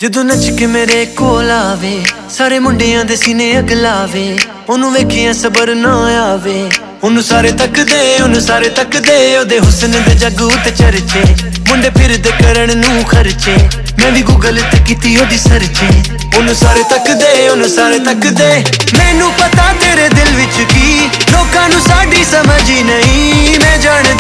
ਜਦੋਂ ਨੱਚ ਕੇ ਮੇਰੇ ਕੋਲ ਆਵੇ ਸਾਰੇ ਮੁੰਡਿਆਂ ਦੇ ਸੀਨੇ ਅਗਲਾਵੇ ਉਹਨੂੰ ਵੇਖਿਆ ਸਬਰ ਨਾ ਆਵੇ ਉਹਨੂੰ ਸਾਰੇ ਤੱਕਦੇ ਉਹਦੇ ਹੁਸਨ ਦੇ ਜੱਗ ਉੱਤੇ ਚਰਚੇ ਮੁੰਡੇ ਫਿਰਦੇ ਕਰਨ ਨੂੰ ਖਰਚੇ ਮੈਂ ਵੀ ਗੂਗਲ ਤੇ ਕੀਤੀ ਉਹਦੀ ਸਰਚੇ ਉਹਨੂੰ ਸਾਰੇ ਤੱਕਦੇ ਮੈਨੂੰ ਪਤਾ ਤੇਰੇ ਦਿਲ ਵਿੱਚ ਕੀ ਲੋਕਾਂ ਨੂੰ ਸਾਡੀ ਸਮਝ ਹੀ ਨਹੀਂ ਮੈਂ ਜਾਣ